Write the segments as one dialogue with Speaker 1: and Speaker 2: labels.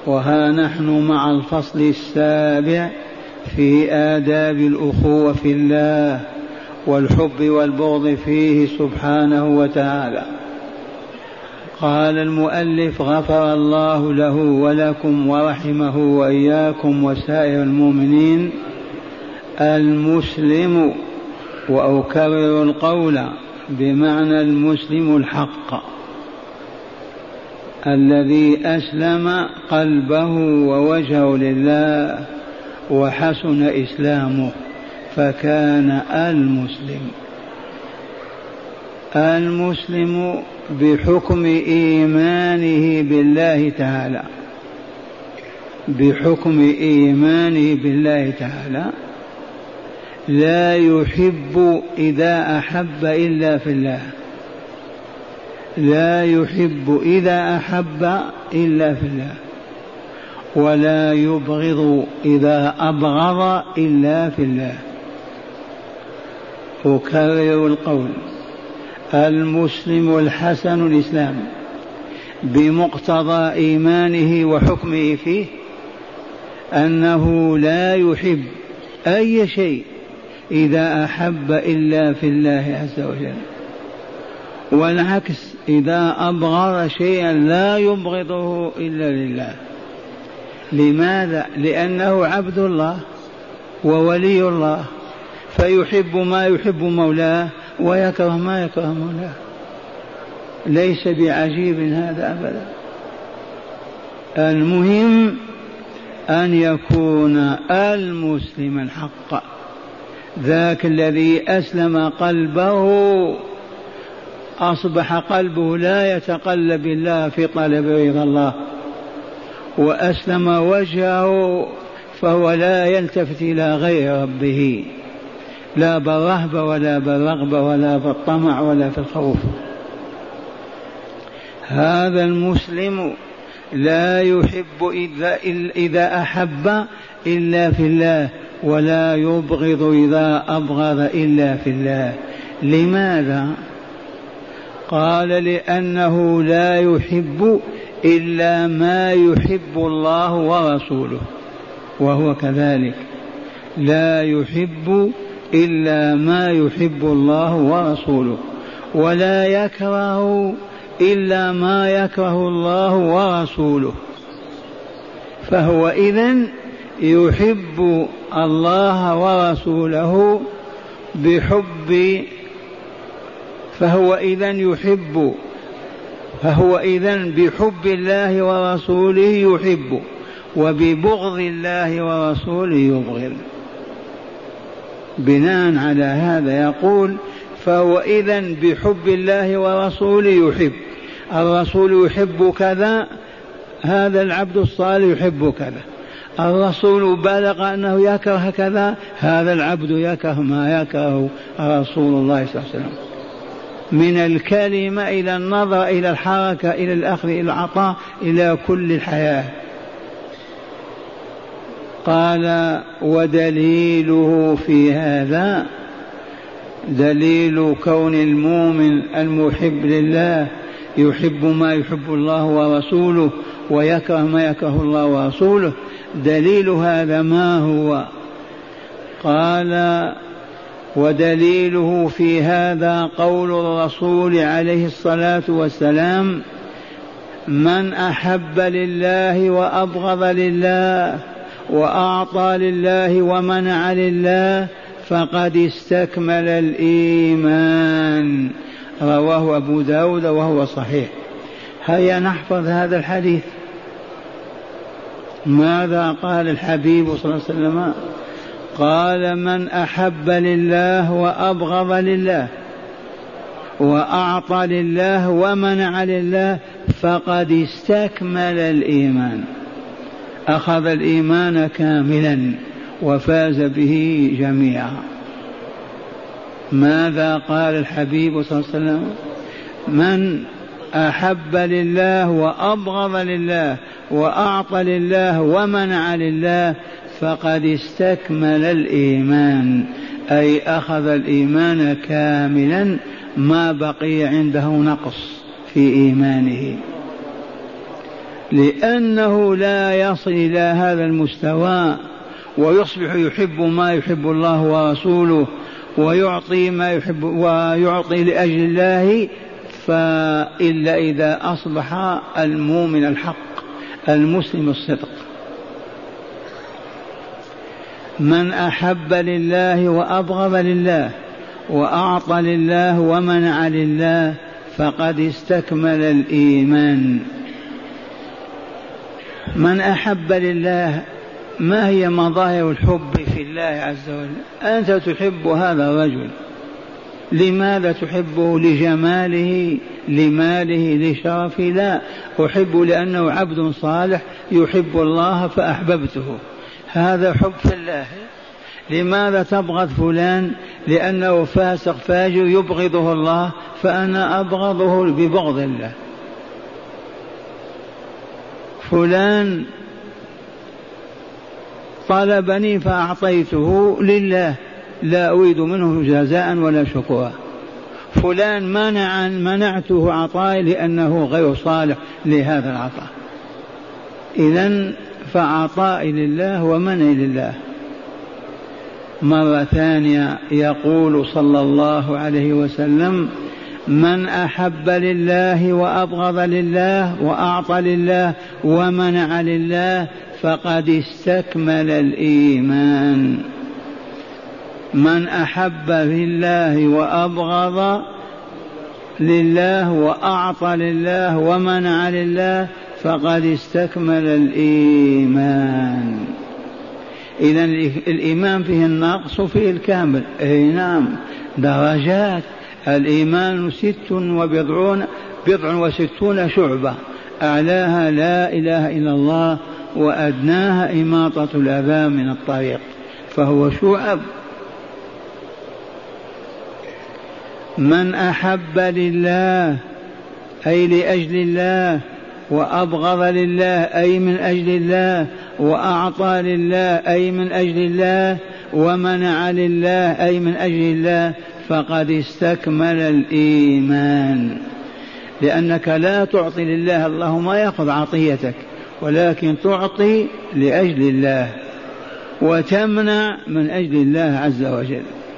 Speaker 1: وها نحن مع الفصل السابع في آداب الأخوة في الله والحب والبغض فيه سبحانه وتعالى. قال المؤلف: غفر الله له ولكم ورحمه وإياكم وسائر المؤمنين. المسلم، وأكرر القول بمعنى المسلم الحق، الذي أسلم قلبه ووجهه لله وحسن إسلامه فكان المسلم بحكم إيمانه بالله تعالى، بحكم إيمانه بالله تعالى لا يحب إذا أحب إلا في الله، لا يحب إذا أحب إلا في الله، ولا يبغض إذا أبغض إلا في الله. أكرر القول: المسلم الحسن الإسلام بمقتضى إيمانه وحكمه فيه أنه لا يحب أي شيء إذا أحب إلا في الله عز وجل، والعكس إذا أبغض شيئا لا يبغضه إلا لله. لماذا؟ لأنه عبد الله وولي الله، فيحب ما يحب مولاه ويكره ما يكره مولاه. ليس بعجيب هذا أبدا. المهم أن يكون المسلم الحق، ذاك الذي أسلم قلبه أصبح قلبه لا يتقلب إلا في طلب رضا الله، وأسلم وجهه فهو لا يلتفت إلى غير ربه، لا بالرهبة ولا بالرغبة ولا بالطمع ولا في الخوف. هذا المسلم لا يحب إذا أحب إلا في الله، ولا يبغض إذا أبغض إلا في الله. لماذا؟ قال: لأنه لا يحب إلا ما يحب الله ورسوله، وهو كذلك، لا يحب إلا ما يحب الله ورسوله، ولا يكره إلا ما يكره الله ورسوله. فهو إذن يحب الله ورسوله بحب، فهو إذن بحب الله ورسوله يحب، وببغض الله ورسوله يبغض. بناء على هذا يقول: فهو إذن بحب الله ورسوله يحب، الرسول يحب كذا، هذا العبد الصالح يحب كذا. الرسول بلغ أنه يكره كذا، هذا العبد يكره ما يكره رسول الله صلى الله عليه وسلم، من الكلمة إلى النظر إلى الحركة إلى الأخذ إلى العطاء إلى كل الحياة. قال: ودليله في هذا، دليل كون المؤمن المحب لله يحب ما يحب الله ورسوله ويكره ما يكره الله ورسوله، دليل هذا ما هو؟ قال: ودليله في هذا قول الرسول عليه الصلاة والسلام: من أحب لله وأبغض لله وأعطى لله ومنع لله فقد استكمل الإيمان. رواه أبو داود وهو صحيح. هيا نحفظ هذا الحديث. ماذا قال الحبيب صلى الله عليه وسلم؟ قال: من أحب لله وأبغض لله وأعطى لله ومنع لله فقد استكمل الإيمان، أخذ الإيمان كاملا وفاز به جميعا. ماذا قال الحبيب صلى الله عليه وسلم؟ من أحب لله وأبغض لله وأعطى لله ومنع لله فقد استكمل الإيمان، أي أخذ الإيمان كاملا ما بقي عنده نقص في إيمانه. لأنه لا يصل إلى هذا المستوى ويصبح يحب ما يحب الله ورسوله ويعطي ما يحب ويعطي لأجل الله فإلا إذا أصبح المؤمن الحق المسلم الصدق. من أحب لله وأبغض لله وأعطى لله ومنع لله فقد استكمل الإيمان. من أحب لله، ما هي مظاهر الحب في الله عز وجل؟ أنت تحب هذا الرجل، لماذا تحبه؟ لجماله، لماله، لشرفه؟ لا، أحبه لأنه عبد صالح يحب الله فأحببته، هذا حب في الله. لماذا تبغض فلان؟ لأنه فاسق فاجر يبغضه الله فأنا أبغضه ببغض الله. فلان طلبني فأعطيته لله لا أريد منه جزاء ولا شكورا. فلان منعته عطائي لأنه غير صالح لهذا العطاء. إذن فعطائي لله ومنعي لله. مرة ثانية يقول صلى الله عليه وسلم: من أحب لله وأبغض لله وأعطى لله ومنع لله فقد استكمل الإيمان. من أحب لله وأبغض لله وأعطى لله ومنع لله فقد استكمل الإيمان. إذن الإيمان فيه النقص وفيه الكامل. أي نعم، درجات. الإيمان 56 شعبة، أعلاها لا إله إلا الله وأدناها إماطة الأذى من الطريق، فهو شعب. من أحب لله أي لأجل الله، وأبغض لله أي من أجل الله، وأعطى لله أي من أجل الله، ومنع لله أي من أجل الله فقد استكمل الإيمان. لأنك لا تعطي لله، الله ما يأخذ عطيتك، ولكن تعطي لأجل الله وتمنع من أجل الله عز وجل.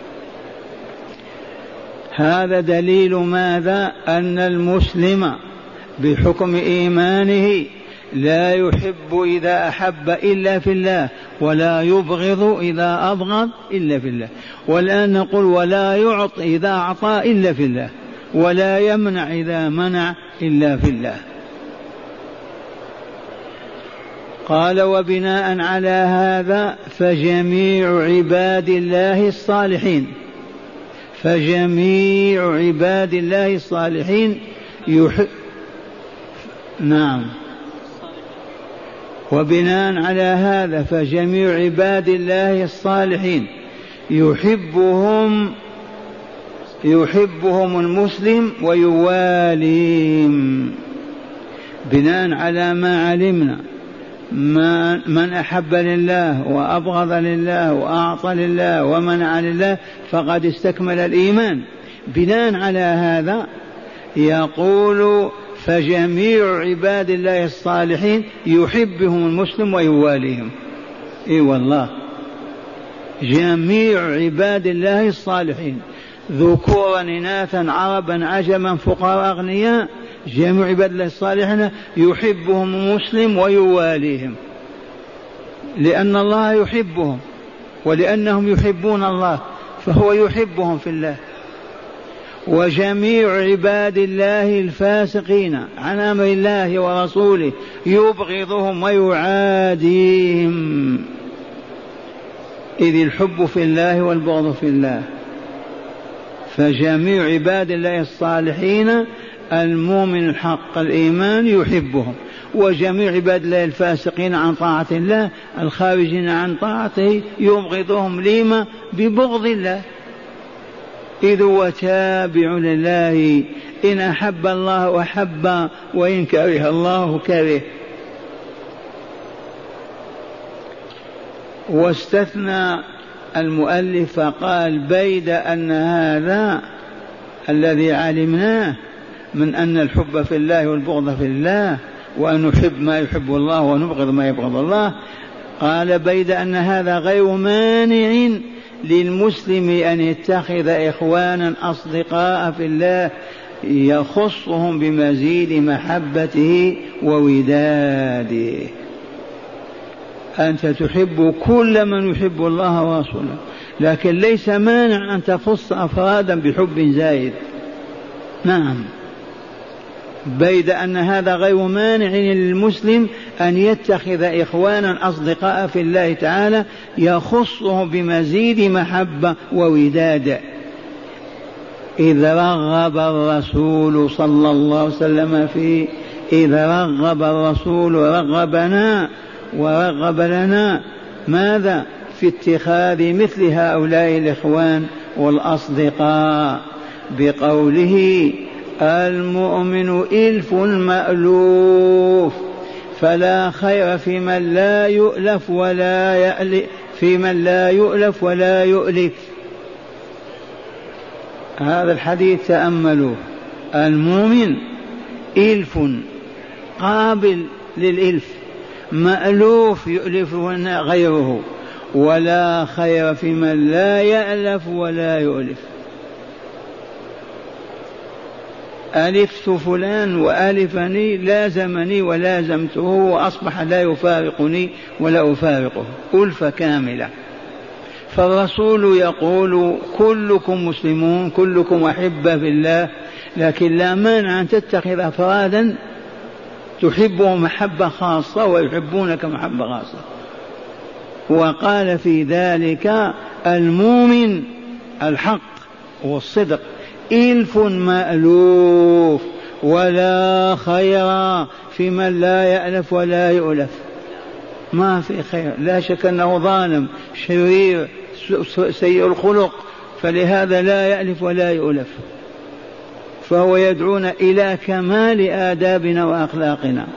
Speaker 1: هذا دليل ماذا؟ أن المسلم بحكم إيمانه لا يحب إذا أحب إلا في الله، ولا يبغض إذا أبغض إلا في الله. والآن نقول ولا يعطي إذا أعطى إلا في الله، ولا يمنع إذا منع إلا في الله. قال: وبناء على هذا فجميع عباد الله الصالحين، فجميع عباد الله الصالحين نعم. وبناء على هذا فجميع عباد الله الصالحين يحبهم المسلم ويواليهم. بناء على ما علمنا، من أحب لله وأبغض لله وأعطى لله ومنع لله فقد استكمل الإيمان. بناء على هذا يقول: فجميع عباد الله الصالحين يحبهم المسلم ويواليهم. اي والله، جميع عباد الله الصالحين ذكورا إناثا عربا عجما فقراء أغنياء، جميع عباد الله الصالحين يحبهم المسلم ويواليهم، لأن الله يحبهم ولأنهم يحبون الله فهو يحبهم في الله. وجميع عباد الله الفاسقين عن أمر الله ورسوله يبغضهم ويعاديهم، إذ الحب في الله والبغض في الله. فجميع عباد الله الصالحين المؤمن الحق الإيمان يحبهم، وجميع عباد الله الفاسقين عن طاعة الله الخارجين عن طاعته يبغضهم. لما؟ ببغض الله، إذ هو تابع لله، إن أحب الله أحب وإن كره الله كره. واستثنى المؤلف فقال: بيد أن هذا الذي علمناه من أن الحب في الله والبغض في الله وأن نحب ما يحب الله ونبغض ما يبغض الله. قال بيد أن هذا غير مانع للمسلم أن يتخذ إخوانا أصدقاء في الله يخصهم بمزيد محبته ووداده. أنت تحب كل من يحب الله ورسوله، لكن ليس مانع أن تخص أفرادا بحب زايد. نعم، بيد أن هذا غير مانع للمسلم أن يتخذ إخوانا أصدقاء في الله تعالى يخصهم بمزيد محبة ووداد. إذ رغب الرسول صلى الله عليه وسلم فيه، إذ رغب الرسول رغبنا ورغب لنا ماذا؟ في اتخاذ مثل هؤلاء الإخوان والأصدقاء بقوله المؤمن إلف مألوف فلا خير في من لا يؤلف ولا يؤلف. هذا الحديث تأملوه. المؤمن إلف قابل للإلف، مألوف يؤلف غيره، ولا خير في من لا يألف ولا يؤلف. ألفت فلان وألفني، لازمني ولازمته وأصبح لا يفارقني ولا أفارقه، ألفة كاملة. فالرسول يقول كلكم مسلمون كلكم أحبة في الله، لكن لا مانع أن تتخذ أفرادا تحبهم محبة خاصة ويحبونك محبة خاصة. وقال في ذلك المؤمن الحق والصدق إلف مألوف ولا خير في من لا يألف ولا يؤلف. ما في خير، لا شك أنه ظالم شرير سيء الخلق، فلهذا لا يألف ولا يؤلف. فهو يدعونا إلى كمال آدابنا وأخلاقنا.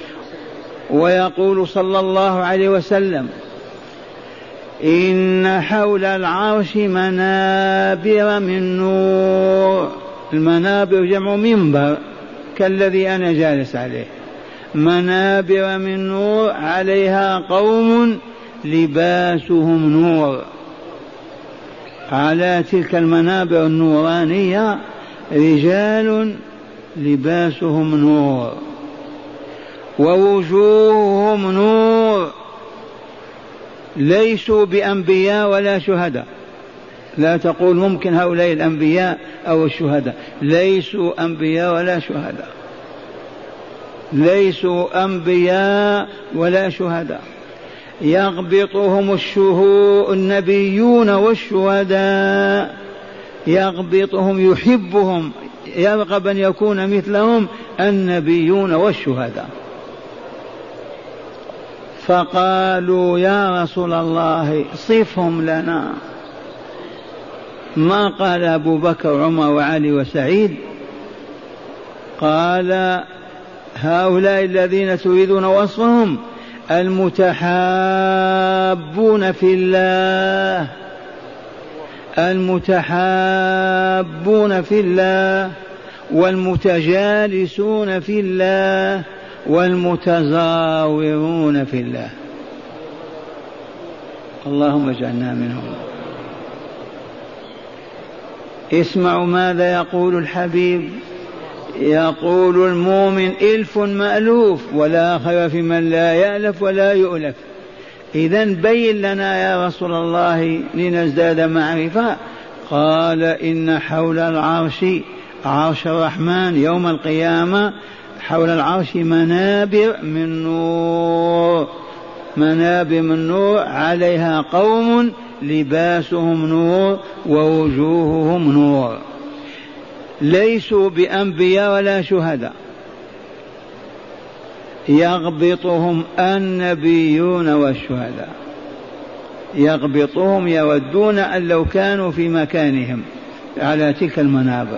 Speaker 1: ويقول صلى الله عليه وسلم إن حول العرش منابر من نور. المنابر جمع منبر كالذي أنا جالس عليه. منابر من نور عليها قوم لباسهم نور. على تلك المنابر النورانية رجال لباسهم نور ووجوههم نور، ليسوا بأنبياء ولا شهداء. لا تقول ممكن هؤلاء الأنبياء أو الشهداء، ليسوا أنبياء ولا شهداء، ليسوا أنبياء ولا شهداء. يغبطهم النبيون والشهداء، يغبطهم يحبهم يرغب أن يكون مثلهم النبيون والشهداء. فقالوا يا رسول الله صفهم لنا. ما قال أبو بكر وعمر وعلي وسعيد، قال هؤلاء الذين تريدون وصفهم المتحابون في الله، المتحابون في الله والمتجالسون في الله والمتزاورون في الله. اللهم اجعلنا منهم. اسمعوا ماذا يقول الحبيب، يقول المؤمن إلف مألوف ولا خير في من لا يألف ولا يؤلف. إذن بين لنا يا رسول الله لنزداد معرفة. قال إن حول العرش، عرش الرحمن يوم القيامة، حول العرش منابر من نور، منابر من نور عليها قوم لباسهم نور ووجوههم نور، ليسوا بأنبياء ولا شهداء. يغبطهم النبيون والشهداء، يغبطهم يودون أن لو كانوا في مكانهم على تلك المنابر.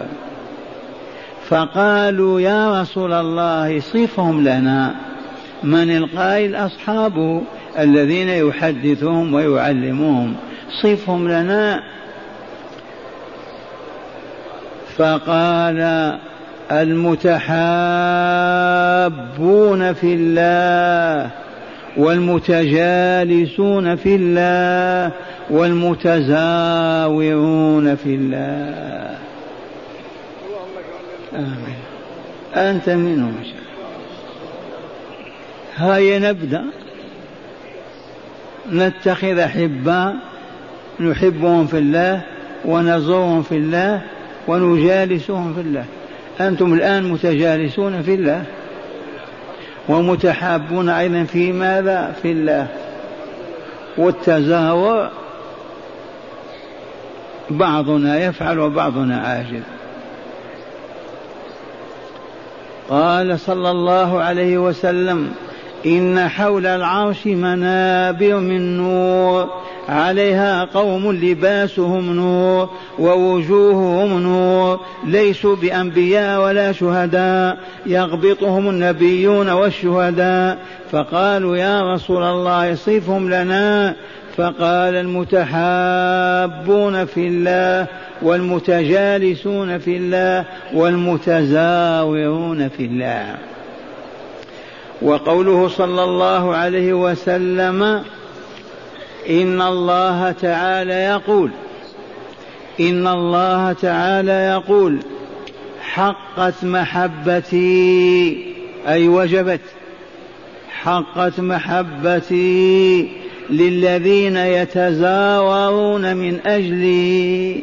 Speaker 1: فقالوا يا رسول الله صفهم لنا. من القائل؟ أصحابه الذين يحدثهم ويعلمهم، صفهم لنا. فقال المتحابون في الله والمتجالسون في الله والمتزاورون في الله. آمين. أنت منهم. هيا نبدأ نتخذ أحباء نحبهم في الله ونزورهم في الله ونجالسهم في الله. أنتم الآن متجالسون في الله ومتحابون أيضا في ماذا؟ في الله. والتزاور بعضنا يفعل وبعضنا عاجز. قال صلى الله عليه وسلم: إن حول العرش منابر من نور عليها قوم لباسهم نور ووجوههم نور ليسوا بأنبياء ولا شهداء يغبطهم النبيون والشهداء. فقالوا: يا رسول الله صفهم لنا. فقال: المتحابون في الله والمتجالسون في الله والمتزاورون في الله. وقوله صلى الله عليه وسلم: إن الله تعالى يقول حقت محبتي، أي وجبت، حقت محبتي للذين يتزاورون من أجلي،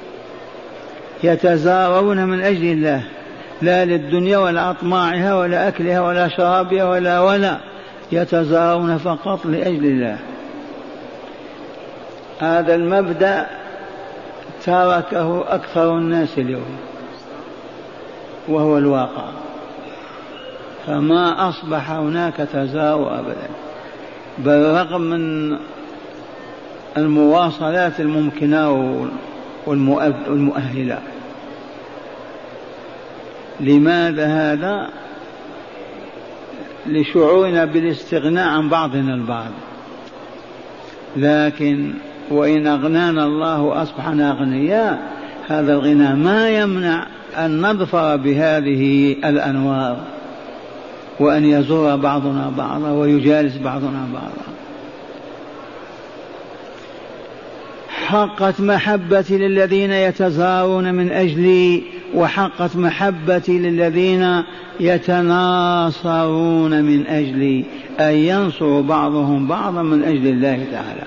Speaker 1: يتزاورون من أجل الله، لا للدنيا ولا أطماعها ولا أكلها ولا شرابها ولا يتزاورون فقط لأجل الله. هذا المبدأ تركه أكثر الناس اليوم وهو الواقع، فما أصبح هناك تزاور أبدا، بل رغم من المواصلات الممكنة والمؤهلة. لماذا هذا؟ لشعورنا بالاستغناء عن بعضنا البعض. لكن وإن أغنانا الله أصبحنا أغنياء، هذا الغنى ما يمنع أن نظفر بهذه الأنوار وأن يزور بعضنا بعضا ويجالس بعضنا بعضا. حقت محبتي للذين يتزاورون من أجلي، وحقت محبتي للذين يتناصرون من أجلي، أي ينصر بعضهم بعضا من أجل الله تعالى.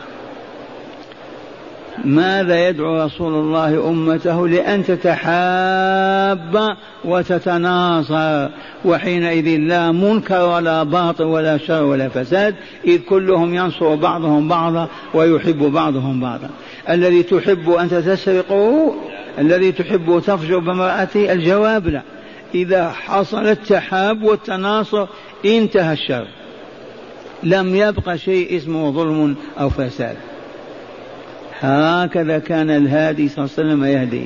Speaker 1: ماذا يدعو رسول الله أمته؟ لأن تتحاب وتتناصر، وحينئذ لا منكر ولا باطل ولا شر ولا فساد، إذ كلهم ينصر بعضهم بعضا ويحب بعضهم بعضا. الذي تحب أنت تسرقه؟ الذي تحب تفجر بامرأته؟ الجواب لا. إذا حصل التحاب والتناصر انتهى الشر، لم يبق شيء اسمه ظلم أو فساد. هكذا كان الهادي صلى الله عليه وسلم يهدي.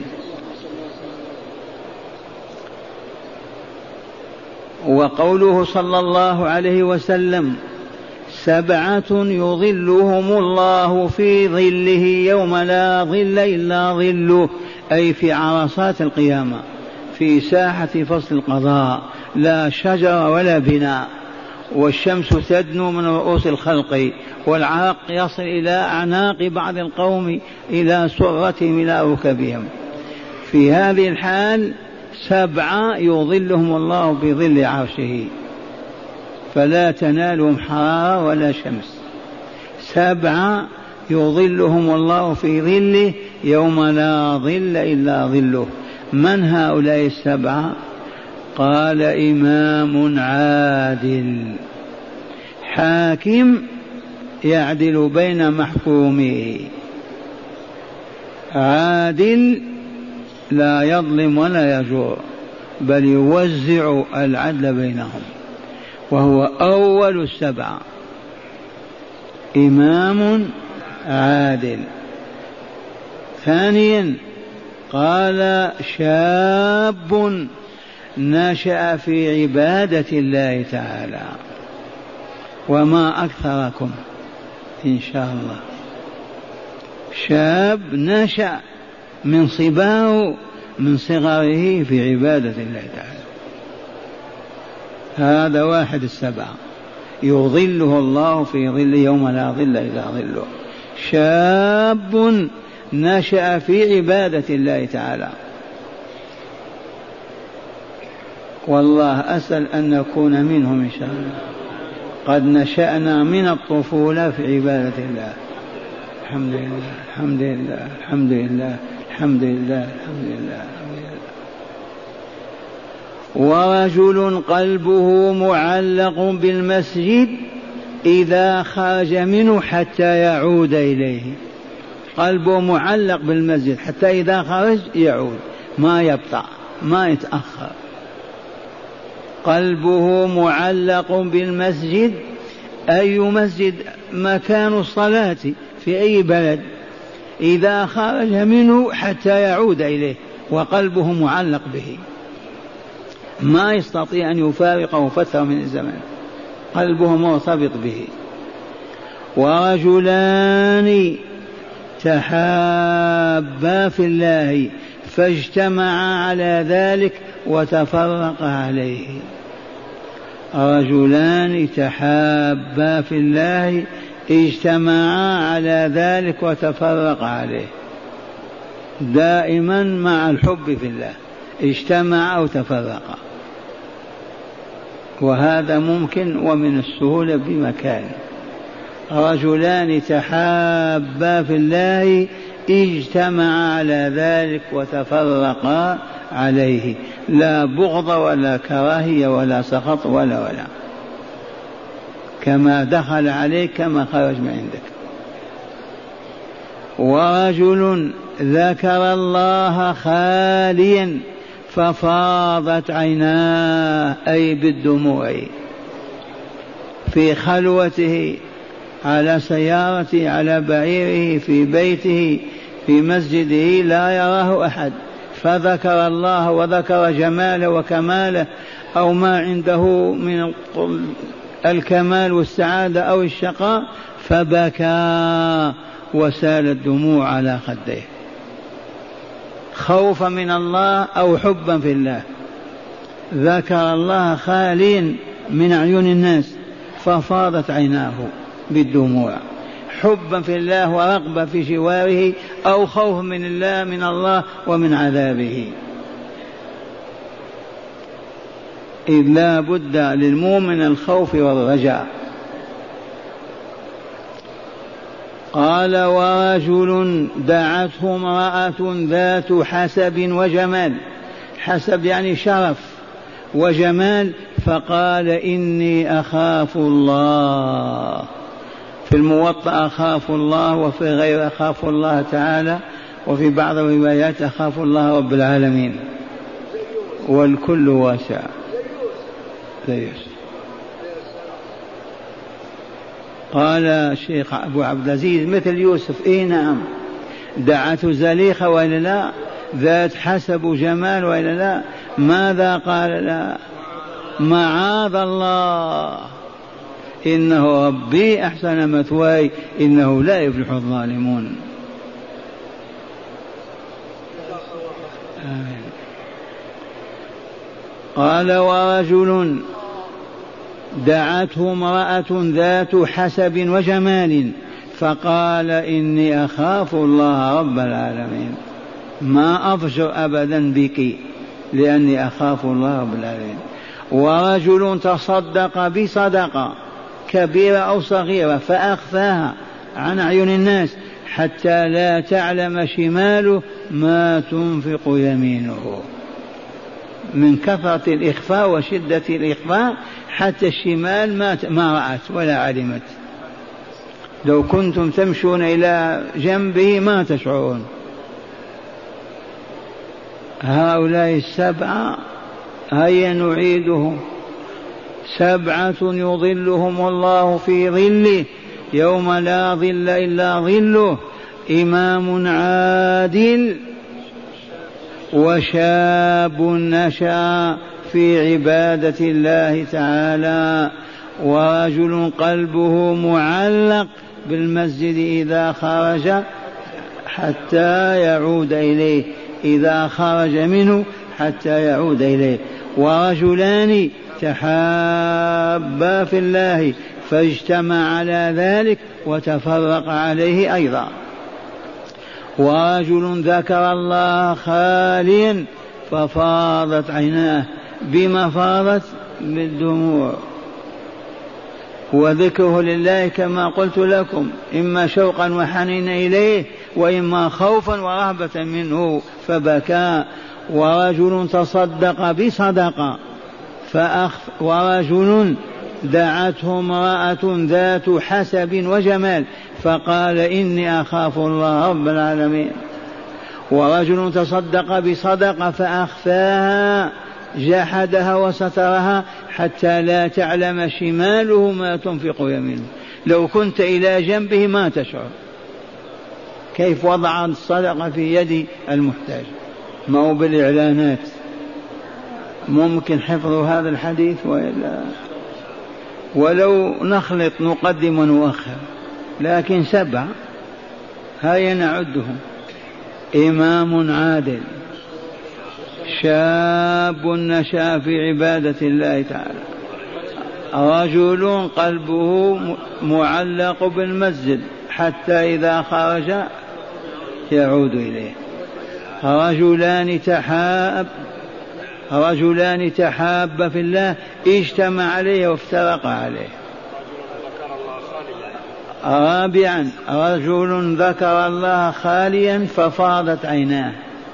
Speaker 1: وقوله صلى الله عليه وسلم: 7 يظلهم الله في ظله يوم لا ظل إلا ظله، أي في عرصات القيامة، في ساحة فصل القضاء، لا شجر ولا بناء، والشمس تدنو من رؤوس الخلق، والعرق يصل إلى أعناق بعض القوم إلى سرتهم إلى ركبهم. في هذه الحال 7 يظلهم الله بظل عرشه، فلا تنالهم حرارة ولا شمس. 7 يظلهم الله في ظله يوم لا ظل إلا ظله. من هؤلاء 7؟ قال: إمام عادل، حاكم يعدل بين محكومه، عادل لا يظلم ولا يجور، بل يوزع العدل بينهم، وهو أول 7. إمام عادل. ثانيا قال: شاب نشأ في عبادة الله تعالى. وما أكثركم إن شاء الله، شاب نشأ من صباه من صغره في عبادة الله تعالى. هذا واحد السبعة يظله الله في ظل يوم لا ظل إلا ظله. شاب نشأ في عبادة الله تعالى. والله أسأل أن نكون منهم إن شاء الله. قد نشأنا من الطفولة في عبادة الله. الحمد لله الحمد لله الحمد لله الحمد لله الحمد لله. ورجل قلبه معلق بالمسجد إذا خرج منه حتى يعود إليه. قلبه معلق بالمسجد حتى إذا خرج يعود، ما يبطأ ما يتأخر. قلبه معلق بالمسجد، أي مسجد؟ مكان الصلاة في أي بلد، إذا خرج منه حتى يعود إليه وقلبه معلق به، ما يستطيع أن يفارقه فترة من الزمن، قلبه مرتبط به. ورجلان تحابا في الله فاجتمعا على ذلك وتفرقا عليه. رجلان تحابا في الله اجتمعا على ذلك وتفرقا عليه. دائما مع الحب في الله اجتمعا أو تفرقا، وهذا ممكن ومن السهولة بمكان. رجلان تحابا في الله اجتمعا على ذلك وتفرقا عليه، لا بغض ولا كراهية ولا سخط ولا كما دخل عليك كما خرج من عندك. ورجل ذكر الله خاليا ففاضت عيناه، أي بالدموع، في خلوته، على سيارته، على بعيره، في بيته، في مسجده، لا يراه أحد، فذكر الله وذكر جماله وكماله أو ما عنده من الكمال والسعادة أو الشقاء، فبكى وسالت دموع على خديه، خوفا من الله أو حبا في الله. ذكر الله خالين من عيون الناس ففاضت عيناه بالدموع، حبا في الله ورغبة في جواره أو خوف من الله، من الله ومن عذابه. إذ لا بد للمؤمن الخوف والرجاء. قال ورجل دعته امرأة ذات حسب وجمال، حسب يعني شرف وجمال، فقال إني أخاف الله. في الموطأ أخاف الله، وفي غير أخاف الله تعالى، وفي بعض الروايات أخاف الله رب العالمين، والكل واسع. قال الشيخ أبو عبد العزيز مثل يوسف، إيه نعم، دعته زليخة وإلا لا، ذات حسب وجمال وإلا لا، ماذا قال؟ لا، معاذ الله، إنه ربي أحسن مثواي إنه لا يفلح الظالمون. آمين. قال ورجل دعته امرأة ذات حسب وجمال فقال إني أخاف الله رب العالمين، ما أفجر أبدا بك لأني أخاف الله رب العالمين. ورجل تصدق بصدقة كبيرة أو صغيرة فأخفاها عن عيون الناس حتى لا تعلم شماله ما تنفق يمينه، من كثرة الإخفاء وشدة الإخفاء حتى الشمال ما رأت ولا علمت. لو كنتم تمشون إلى جنبه ما تشعرون. هؤلاء السبعة هيا نعيدهم: سبعة يظلهم الله في ظله يوم لا ظل إلا ظله: إمام عادل، وشاب نشأ في عبادة الله تعالى، ورجل قلبه معلق بالمسجد إذا خرج حتى يعود إليه، إذا خرج منه حتى يعود إليه. ورجلان تحابا في الله فاجتمع على ذلك وتفرق عليه أيضا. ورجل ذكر الله خاليا ففاضت عيناه. بما فاضت؟ بالدموع. وذكره لله كما قلت لكم إما شوقا وحنينا إليه وإما خوفا ورهبة منه فبكى. ورجل تصدق بصدقة ورجل دعته امرأة ذات حسب وجمال فقال إني أخاف الله رب العالمين. ورجل تصدق بصدقة فأخفاها جحدها وسترها حتى لا تعلم شماله ما تنفق يمينه. لو كنت إلى جنبه ما تشعر. كيف وضع الصدقة في يد المحتاج؟ ما هو بالإعلانات. ممكن حفظ هذا الحديث وإلا ولو نخلط نقدم ونؤخر، لكن 7 هيا نعدهم: إمام عادل، شاب نشأ في عبادة الله تعالى، رجل قلبه معلق بالمسجد حتى إذا خرج يعود إليه، رجلان تحابا في الله اجتمع عليه وافترق عليه. رابعا رجل ذكر الله خاليا ففاضت عيناه.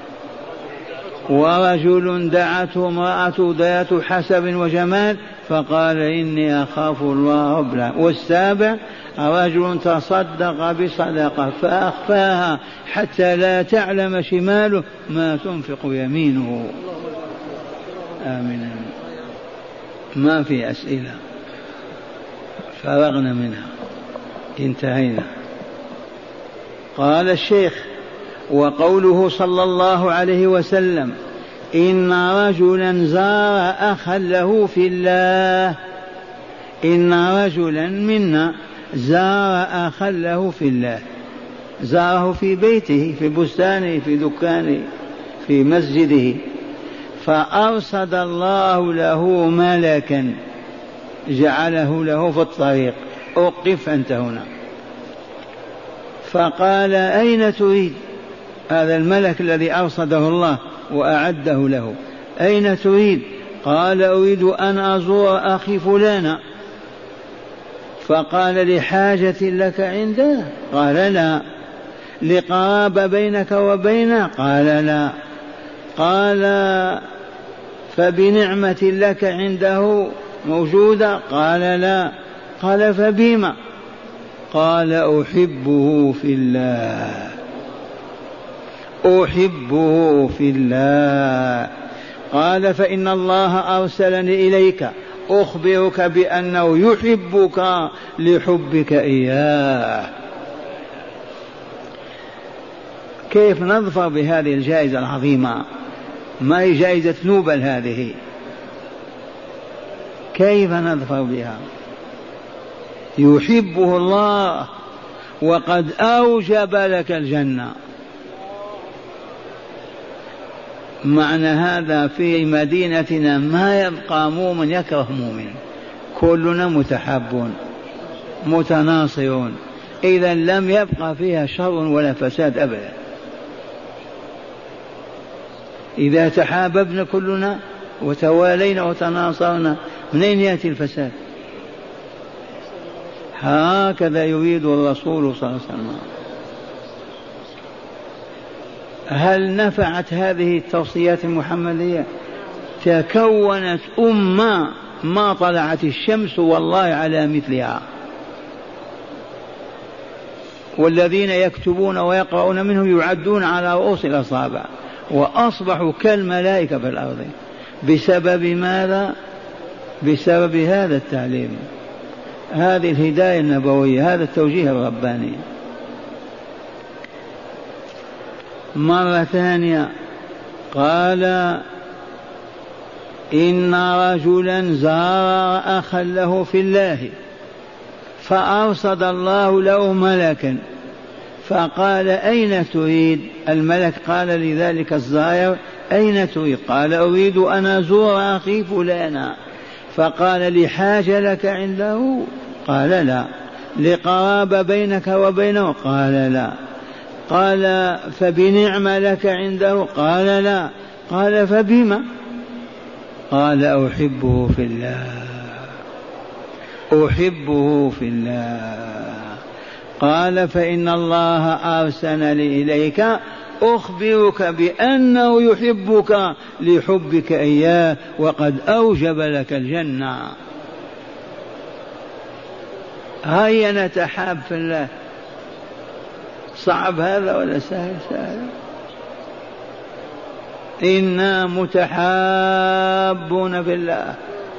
Speaker 1: ورجل دعته امرأة ذات حسب وجمال فقال إني أخاف الله رب العالمين. والسابع رجل تصدق بصدقة فأخفاها حتى لا تعلم شماله ما تنفق يمينه. آمين. ما في أسئلة، فرغنا منها، انتهينا. قال الشيخ: وقوله صلى الله عليه وسلم: إن رجلا زار أخا له في الله. إن رجلا منا زار أخا له في الله، زاره في بيته، في بستانه، في دكانه، في مسجده، فأرصد الله له ملكا جعله له في الطريق: أوقف أنت هنا. فقال: أين تريد؟ هذا الملك الذي أرصده الله وأعده له، أين تريد؟ قال: أريد أن أزور أخي فلانا. فقال: لحاجة لك عنده؟ قال: لا. لقرابة بينك وبينه؟ قال: لا. قال: فبنعمة لك عنده موجودة؟ قال: لا. قال: فبما؟ قال: أحبه في الله، أحبه في الله. قال: فإن الله أرسلني إليك أخبرك بأنه يحبك لحبك إياه. كيف نظفر بهذه الجائزة العظيمة؟ ما هي جائزة نوبل هذه، كيف نظفر بها؟ يحبه الله وقد أوجب لك الجنة. معنى هذا في مدينتنا ما يبقى مؤمن يكره مؤمن، كلنا متحابون متناصرون، إذا لم يبقى فيها شر ولا فساد أبدا. إذا تحاببنا كلنا وتوالينا وتناصرنا منين يأتي الفساد؟ هكذا يريد الرسول صلى الله عليه وسلم. هل نفعت هذه التوصيات المحمدية؟ تكونت أمة ما طلعت الشمس والله على مثلها، والذين يكتبون ويقرؤون منهم يعدون على رؤوس الأصابع، وأصبحوا كالملائكة في الأرض. بسبب ماذا؟ بسبب هذا التعليم، هذه الهداية النبوية، هذا التوجيه الرباني. مرة ثانية قال: إن رجلا زار أخا له في الله فأرصد الله له ملكا فقال: أين تريد؟ الملك قال لذلك الزائر: أين تريد؟ قال: أريد أن أزور أخي فلانا. فقال لحاجة لك عنده؟ قال لا. لقرابة بينك وبينه؟ قال لا. قال فبنعمة لك عنده؟ قال لا. قال فبما؟ قال أحبه في الله، أحبه في الله. قال فإن الله أرسلني إليك أخبرك بأنه يحبك لحبك إياه وقد أوجب لك الجنة. هيا نتحاب في الله. صعب هذا ولا سهل؟ سهل. إنا متحابون في الله،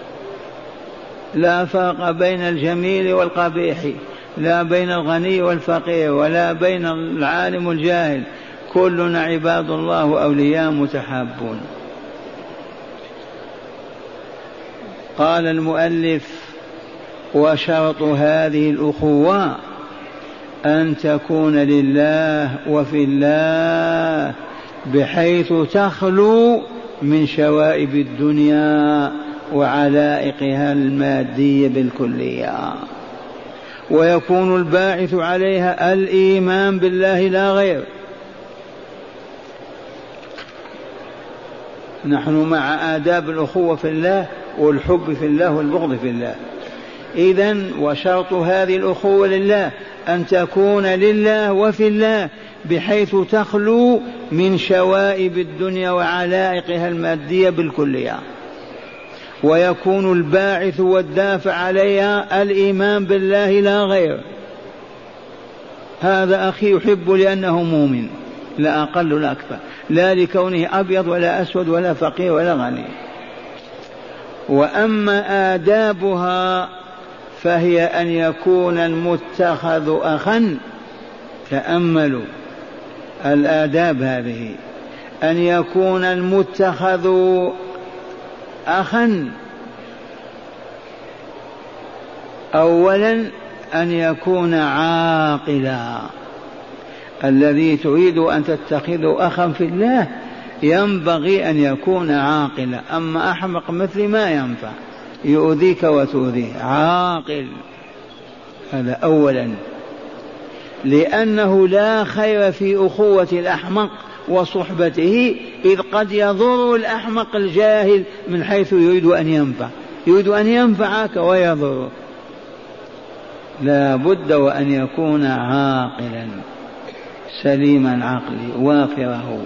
Speaker 1: لا فرق بين الجميل والقبيح، لا بين الغني والفقير، ولا بين العالم والجاهل، كلنا عباد الله وأولياء متحابون. قال المؤلف وشرط هذه الأخوة أن تكون لله وفي الله، بحيث تخلو من شوائب الدنيا وعلائقها المادية بالكلية، ويكون الباعث عليها الإيمان بالله لا غير. نحن مع آداب الأخوة في الله والحب في الله والبغض في الله. إذن وشرط هذه الأخوة لله أن تكون لله وفي الله، بحيث تخلو من شوائب الدنيا وعلائقها المادية بالكلية، ويكون الباعث والدافع عليها الإيمان بالله لا غير. هذا أخي يحب لأنه مؤمن، لا أقل لا أكثر، لا لكونه أبيض ولا أسود ولا فقير ولا غني. وأما آدابها فهي أن يكون المتخذ أخا، تأملوا الآداب هذه، أن يكون المتخذ أخا أولا أن يكون عاقلا. الذي تريد أن تتخذه أخا في الله ينبغي أن يكون عاقلا، أما أحمق مثل ما ينفع، يؤذيك وتؤذيه. عاقل، هذا أولا، لأنه لا خير في أخوة الأحمق وصحبته، إذ قد يضر الأحمق الجاهل من حيث يريد أن ينفع، يريد أن ينفعك ويضرك. لا بد وأن يكون عاقلا سليما عقلي وافره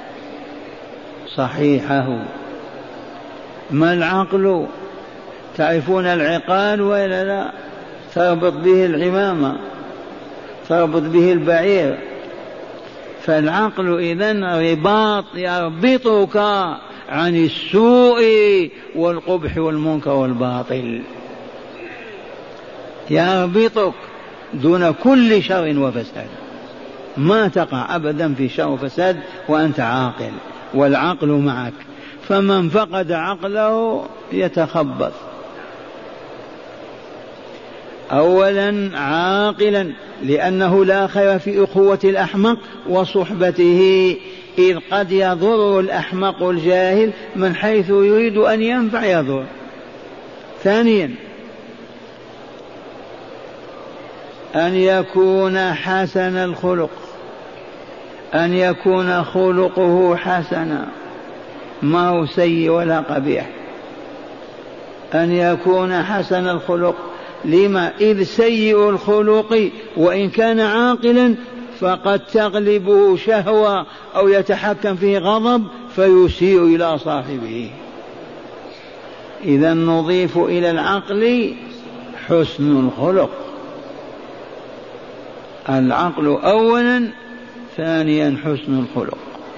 Speaker 1: صحيحه. ما العقل؟ تعرفون العقال ولا لا؟ تربط به العمامة، تربط به البعير. فالعقل إذن رباط يربطك عن السوء والقبح والمنكر والباطل، يربطك دون كل شر وفساد، ما تقع أبدا في شر وفساد وأنت عاقل والعقل معك. فمن فقد عقله يتخبط. أولا عاقلا، لأنه لا خير في أخوة الأحمق وصحبته، إذ قد يضر الأحمق الجاهل من حيث يريد أن ينفع يضر. ثانيا أن يكون حسن الخلق، أن يكون خلقه حسنا، ما هو سيء ولا قبيح، أن يكون حسن الخلق. لما؟ إذ سيء الخلق وإن كان عاقلا فقد تغلبه شهوة أو يتحكم فيه غضب فيسيء إلى صاحبه. إذا نضيف إلى العقل حسن الخلق، العقل أولا، ثانيا حسن الخلق.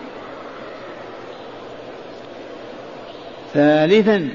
Speaker 1: ثالثا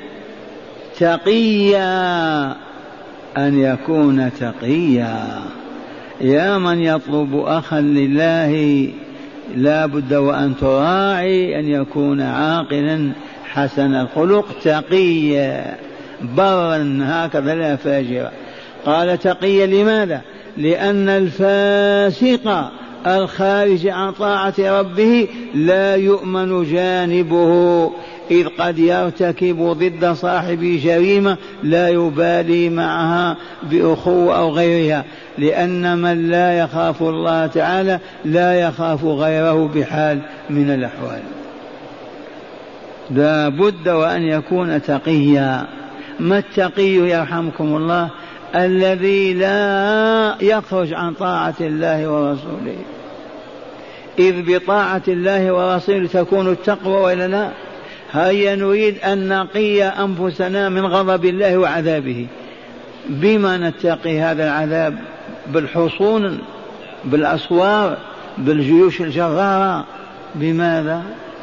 Speaker 1: تقيا، أن يكون تقيا. يا من يطلب أخا لله لا بد وأن تراعي أن يكون عاقلا حسن الخلق تقيا برا، هكذا لا فاجرا. قال تقيا لماذا؟ لأن الفاسق الخارج عن طاعة ربه لا يؤمن جانبه، إذ قد يرتكب ضد صاحبه جريمة لا يبالي معها بأخوة أو غيرها، لأن من لا يخاف الله تعالى لا يخاف غيره بحال من الأحوال. لا بد وأن يكون تقيا. ما التقي يرحمكم الله؟ الذي لا يخرج عن طاعة الله ورسوله، إذ بطاعة الله ورسوله تكون التقوى وإلا لا؟ هيا نريد أن نقي أنفسنا من غضب الله وعذابه. بما نتقي هذا العذاب؟ بالحصون، بالأسوار، بالجيوش الجرارة. بماذا؟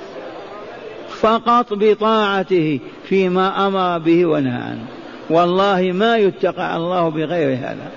Speaker 1: فقط بطاعته فيما أمر به ونهى عنه. والله ما يتقى الله بغير هذا،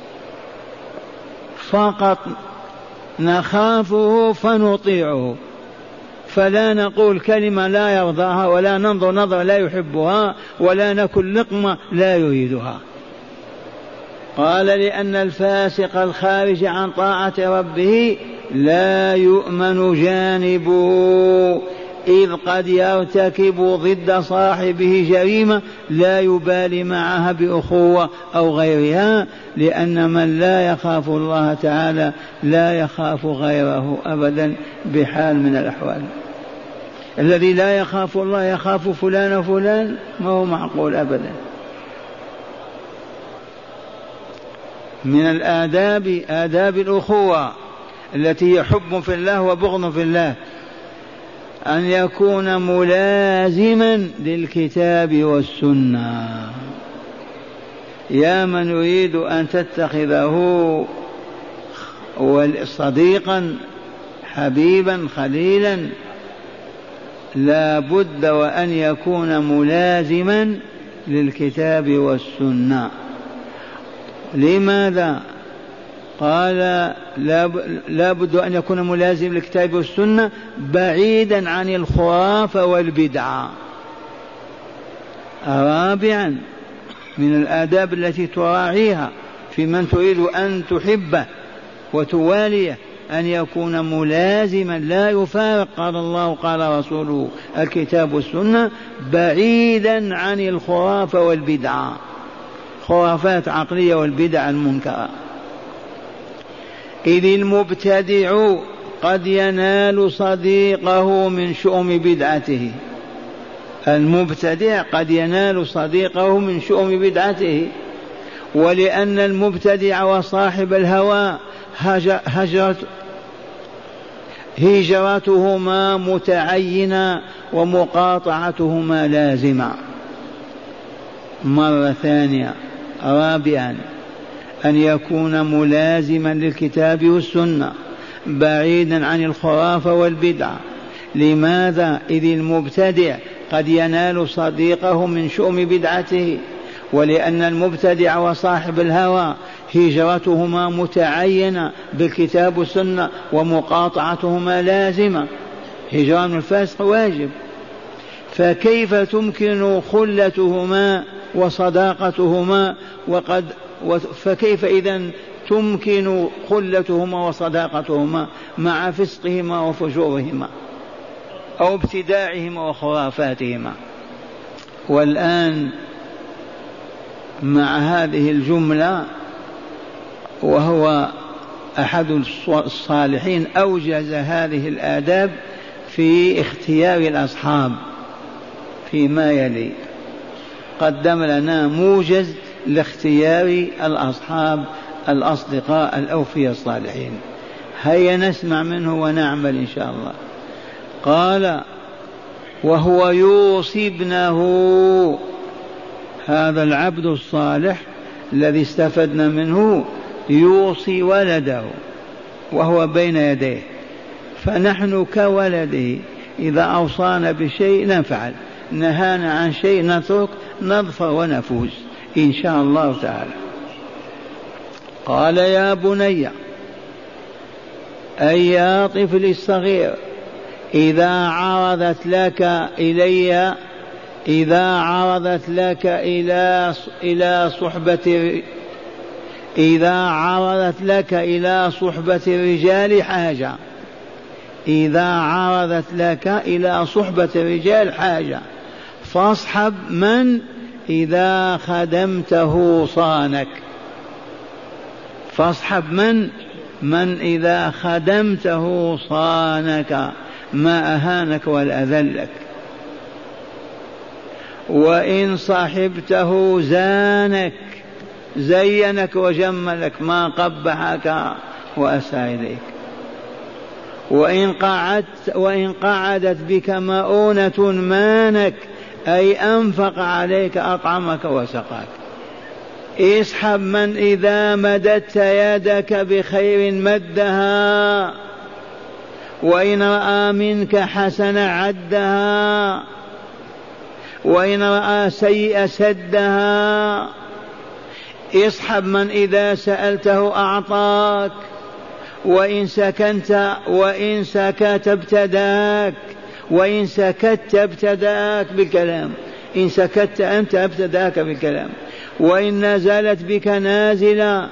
Speaker 1: فقط نخافه فنطيعه، فلا نقول كلمة لا يرضاها، ولا ننظر نظرة لا يحبها، ولا نكن لقمة لا يريدها. قال لأن الفاسق الخارج عن طاعة ربه لا يؤمن جانبه، إذ قد يرتكب ضد صاحبه جريمة لا يبالي معها بأخوة أو غيرها، لأن من لا يخاف الله تعالى لا يخاف غيره أبدا بحال من الأحوال. الذي لا يخاف الله يخاف فلان وفلان، ما هو معقول أبدا. من الآداب آداب الأخوة التي هي حب في الله وبغض في الله، أن يكون ملازما للكتاب والسنة. يا من يريد أن تتخذه صديقا حبيبا خليلا، لا بد وأن يكون ملازما للكتاب والسنة. لماذا؟ قال لا بد أن يكون ملازم للكتاب والسنة بعيدا عن الخرافة والبدعة. رابعا من الآداب التي تراعيها في من تريد أن تحبه وتواليه أن يكون ملازما لا يفارق قال الله قال رسوله الكتاب والسنة، بعيدا عن الخرافة والبدعة، خرافات عقلية والبدع المنكرة. إذ المبتدع قد ينال صديقه من شؤم بدعته، المبتدع قد ينال صديقه من شؤم بدعته. ولأن المبتدع وصاحب الهوى هجرتهما متعينة ومقاطعتهما لازمة. مرة ثانية. رابعا أن يكون ملازما للكتاب والسنة بعيدا عن الخرافة والبدعة. لماذا؟ إذ المبتدع قد ينال صديقه من شؤم بدعته، ولأن المبتدع وصاحب الهوى هجرتهما متعينة بالكتاب والسنة ومقاطعتهما لازمة. هجران الفاسق واجب، فكيف تمكن خلتهما وصداقتهما فكيف إذن تمكن خلتهما وصداقتهما مع فسقهما وفجورهما أو ابتداعهما وخرافاتهما؟ والآن مع هذه الجملة، وهو أحد الصالحين أوجز هذه الآداب في اختيار الأصحاب فيما يلي، قدم لنا موجز لاختيار الأصحاب الأصدقاء الأوفياء الصالحين. هيا نسمع منه ونعمل إن شاء الله. قال وهو يوصي ابنه، هذا العبد الصالح الذي استفدنا منه يوصي ولده وهو بين يديه، فنحن كولده إذا أوصانا بشيء نفعل، نهانا عن شيء نترك، نظفر ونفوز إن شاء الله تعالى. قال يا بني أي يا طفلي الصغير، إذا عرضت إذا عرضت لك إلى صحبة الرجال حاجة، إذا عرضت لك إلى صحبة الرجال حاجة فاصحب من إذا خدمته صانك، فاصحب من إذا خدمته صانك، ما أهانك ولا أذلك. وإن صحبته زانك، زينك وجملك، ما قبحك وأساء إليك. وإن قعدت بك مؤونة مانك، أي أنفق عليك أطعمك وسقاك. اسحب من إذا مددت يدك بخير مدها، وإن رأى منك حسنة عدها، وإن رأى سيئة سدها. اسحب من إذا سألته أعطاك، وإن سكت ابتداك، وإن سكت ابتداك بالكلام، إن سكت أنت ابتداك بالكلام. وإن نزلت بك نازلة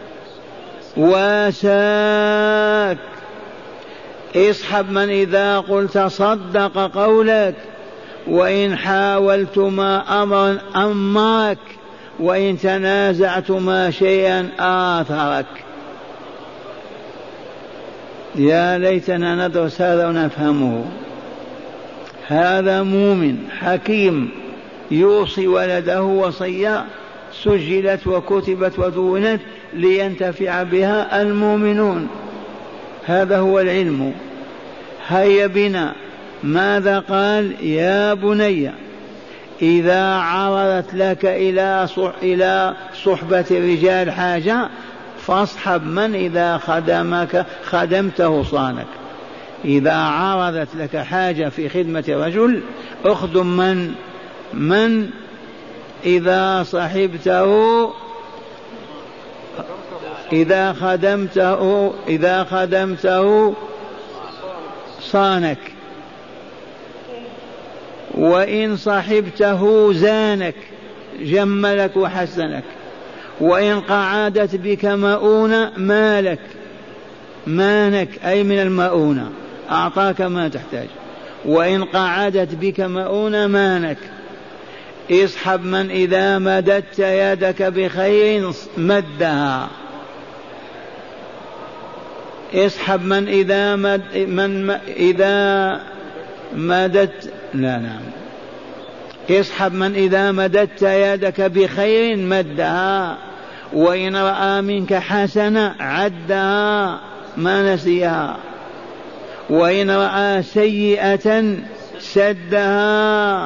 Speaker 1: واساك. اسحب من إذا قلت صدق قولك، وإن حاولتما أمرا أمرك، وإن تنازعتما شيئا آثرك. يا ليتنا ندرس هذا ونفهمه. هذا مؤمن حكيم يوصي ولده وصية سجلت وكتبت ودونت لينتفع بها المؤمنون. هذا هو العلم. هيا بنا، ماذا قال؟ يا بني إذا عرضت لك إلى صحبة الرجال حاجة فاصحب من إذا خدمته صانك. إذا عرضت لك حاجة في خدمة رجل اخدم من إذا صحبته، إذا خدمته صانك. وإن صحبته زانك، جملك وحسنك. وإن قعدت بك مؤونة مانك أي من المؤونة، أعطاك ما تحتاج. وإن قعدت بك مؤونة مانك. اسحب من إذا مددت يدك بخير مدها. اسحب من اسحب من إذا مددت يدك بخير مدها، وإن رأى منك حسنة عدها ما نسيها، وإن رأى سيئة سدها.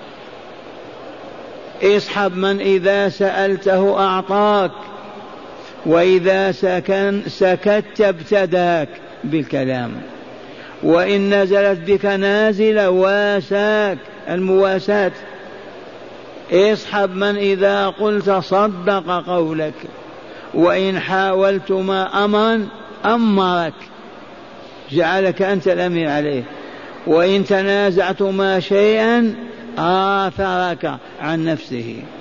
Speaker 1: اسحب من إذا سألته أعطاك، وإذا سكت ابتداك بالكلام. وإن نزلت بك نازلة واساك، المواساة. اسحب من إذا قلت صدق قولك، وإن حاولتما أمرا أمرك، جعلك أنت الأمير عليه. وإن تنازعتما شيئا آثرك عن نفسه.